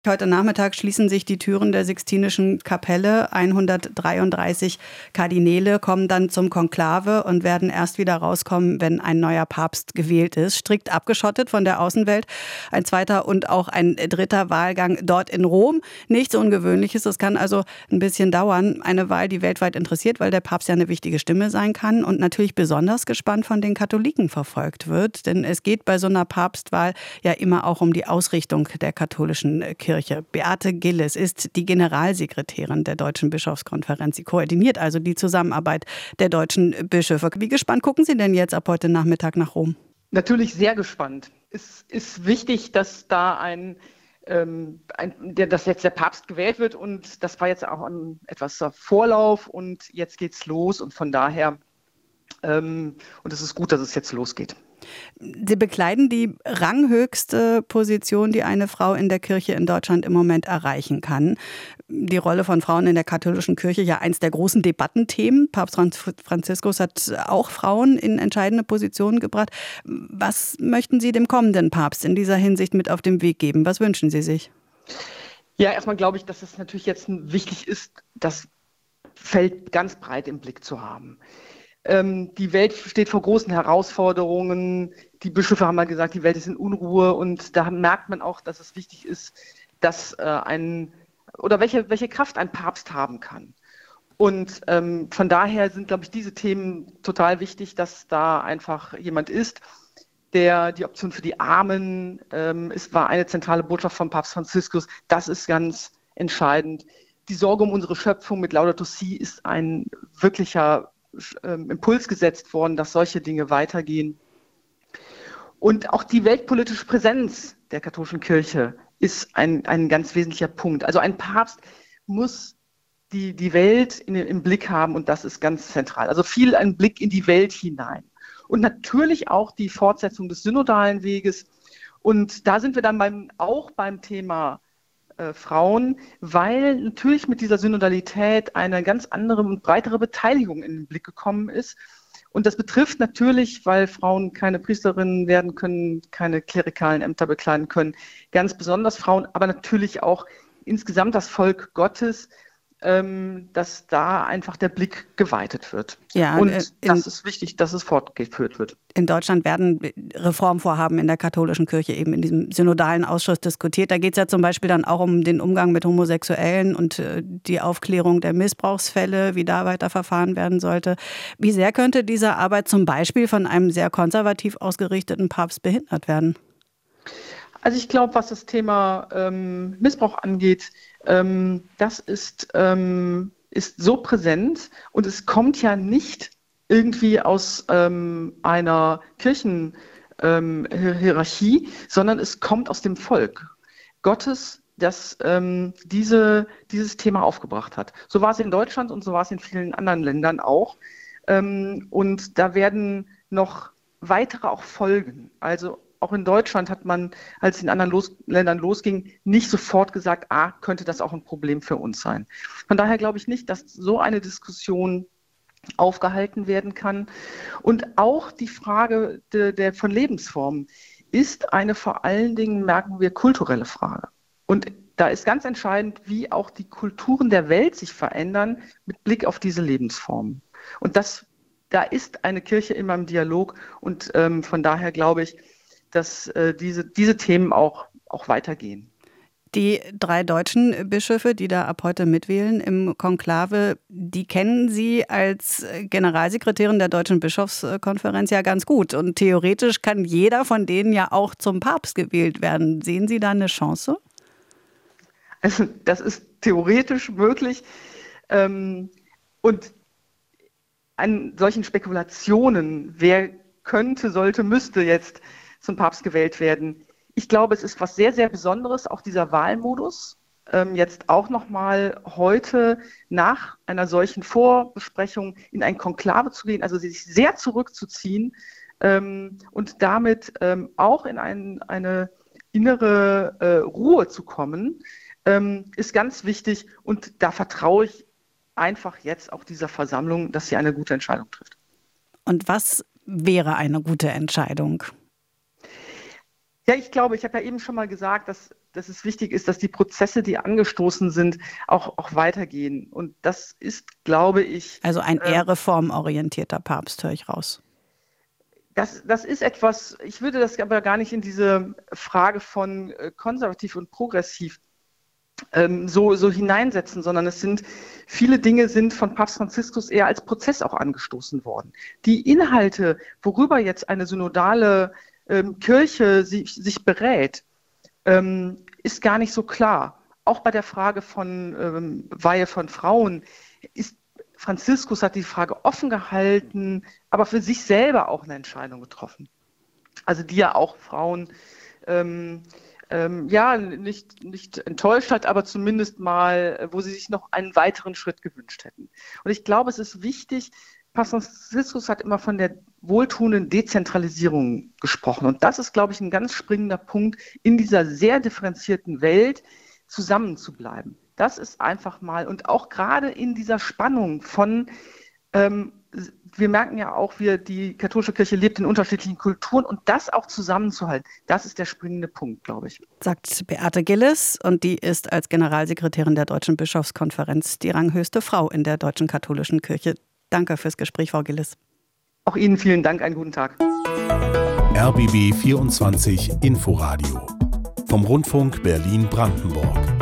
Heute Nachmittag schließen sich die Türen der Sixtinischen Kapelle. 133 Kardinäle kommen dann zum Konklave und werden erst wieder rauskommen, wenn ein neuer Papst gewählt ist. Strikt abgeschottet von der Außenwelt. Ein zweiter und auch ein dritter Wahlgang dort in Rom. Nichts Ungewöhnliches. Es kann also ein bisschen dauern. Eine Wahl, die weltweit interessiert, weil der Papst ja eine wichtige Stimme sein kann und natürlich besonders gespannt von den Katholiken verfolgt wird. Denn es geht bei so einer Papstwahl ja immer auch um die Ausrichtung der katholischen Kirche. Beate Gillis ist die Generalsekretärin der Deutschen Bischofskonferenz. Sie koordiniert also die Zusammenarbeit der deutschen Bischöfe. Wie gespannt gucken Sie denn jetzt ab heute Nachmittag nach Rom? Natürlich sehr gespannt. Es ist wichtig, dass da dass jetzt der Papst gewählt wird, und das war jetzt auch ein etwas Vorlauf und jetzt geht's los, und von daher und es ist gut, dass es jetzt losgeht. Sie bekleiden die ranghöchste Position, die eine Frau in der Kirche in Deutschland im Moment erreichen kann. Die Rolle von Frauen in der katholischen Kirche, ja eins der großen Debattenthemen. Papst Franziskus hat auch Frauen in entscheidende Positionen gebracht. Was möchten Sie dem kommenden Papst in dieser Hinsicht mit auf den Weg geben? Was wünschen Sie sich? Ja, erstmal glaube ich, dass es natürlich jetzt wichtig ist, das Feld ganz breit im Blick zu haben. Die Welt steht vor großen Herausforderungen. Die Bischöfe haben mal gesagt, die Welt ist in Unruhe, und da merkt man auch, dass es wichtig ist, dass welche Kraft ein Papst haben kann. Und von daher sind, glaube ich, diese Themen total wichtig, dass da einfach jemand ist, der die Option für die Armen war eine zentrale Botschaft von Papst Franziskus. Das ist ganz entscheidend. Die Sorge um unsere Schöpfung mit Laudato Si ist ein wirklicher Impuls gesetzt worden, dass solche Dinge weitergehen. Und auch die weltpolitische Präsenz der katholischen Kirche ist ein ganz wesentlicher Punkt. Also ein Papst muss die Welt im Blick haben, und das ist ganz zentral. Also viel ein Blick in die Welt hinein. Und natürlich auch die Fortsetzung des synodalen Weges. Und da sind wir dann auch beim Thema Frauen, weil natürlich mit dieser Synodalität eine ganz andere und breitere Beteiligung in den Blick gekommen ist. Und das betrifft natürlich, weil Frauen keine Priesterinnen werden können, keine klerikalen Ämter bekleiden können, ganz besonders Frauen, aber natürlich auch insgesamt das Volk Gottes, dass da einfach der Blick geweitet wird. Ja, und das ist wichtig, dass es fortgeführt wird. In Deutschland werden Reformvorhaben in der katholischen Kirche eben in diesem synodalen Ausschuss diskutiert. Da geht es ja zum Beispiel dann auch um den Umgang mit Homosexuellen und die Aufklärung der Missbrauchsfälle, wie da weiter verfahren werden sollte. Wie sehr könnte diese Arbeit zum Beispiel von einem sehr konservativ ausgerichteten Papst behindert werden? Also ich glaube, was das Thema Missbrauch angeht, das ist so präsent, und es kommt ja nicht irgendwie aus einer Kirchenhierarchie, sondern es kommt aus dem Volk Gottes, das dieses Thema aufgebracht hat. So war es in Deutschland und so war es in vielen anderen Ländern auch. Und da werden noch weitere auch folgen. Also auch in Deutschland hat man, als es in anderen Ländern losging, nicht sofort gesagt, könnte das auch ein Problem für uns sein. Von daher glaube ich nicht, dass so eine Diskussion aufgehalten werden kann. Und auch die Frage von Lebensformen ist eine vor allen Dingen, merken wir, kulturelle Frage. Und da ist ganz entscheidend, wie auch die Kulturen der Welt sich verändern mit Blick auf diese Lebensformen. Und da ist eine Kirche immer im Dialog, und von daher glaube ich, dass diese Themen auch weitergehen. Die 3 deutschen Bischöfe, die da ab heute mitwählen im Konklave, die kennen Sie als Generalsekretärin der Deutschen Bischofskonferenz ja ganz gut. Und theoretisch kann jeder von denen ja auch zum Papst gewählt werden. Sehen Sie da eine Chance? Also das ist theoretisch möglich. Und an solchen Spekulationen, wer könnte, sollte, müsste jetzt zum Papst gewählt werden. Ich glaube, es ist was sehr, sehr Besonderes, auch dieser Wahlmodus, jetzt auch nochmal heute nach einer solchen Vorbesprechung in ein Konklave zu gehen, also sich sehr zurückzuziehen und damit auch in eine innere Ruhe zu kommen, ist ganz wichtig, und da vertraue ich einfach jetzt auch dieser Versammlung, dass sie eine gute Entscheidung trifft. Und was wäre eine gute Entscheidung? Ja, ich glaube, ich habe ja eben schon mal gesagt, dass dass es wichtig ist, dass die Prozesse, die angestoßen sind, auch weitergehen. Und das ist, glaube ich... Also ein eher reformorientierter Papst, höre ich raus. Das ist etwas, ich würde das aber gar nicht in diese Frage von konservativ und progressiv so hineinsetzen, sondern viele Dinge sind von Papst Franziskus eher als Prozess auch angestoßen worden. Die Inhalte, worüber jetzt eine synodale Kirche sich berät, ist gar nicht so klar. Auch bei der Frage von Weihe von Frauen Franziskus hat die Frage offen gehalten, aber für sich selber auch eine Entscheidung getroffen. Also die ja auch Frauen nicht enttäuscht hat, aber zumindest mal, wo sie sich noch einen weiteren Schritt gewünscht hätten. Und ich glaube, es ist wichtig, Papst Franziskus hat immer von der wohltuenden Dezentralisierung gesprochen. Und das ist, glaube ich, ein ganz springender Punkt, in dieser sehr differenzierten Welt zusammenzubleiben. Das ist einfach mal, und auch gerade in dieser Spannung von, wir merken ja auch, die katholische Kirche lebt in unterschiedlichen Kulturen und das auch zusammenzuhalten, das ist der springende Punkt, glaube ich. Sagt Beate Gillis, und die ist als Generalsekretärin der Deutschen Bischofskonferenz die ranghöchste Frau in der Deutschen Katholischen Kirche. Danke fürs Gespräch, Frau Gillis. Auch Ihnen vielen Dank, einen guten Tag. RBB 24 Inforadio vom Rundfunk Berlin-Brandenburg.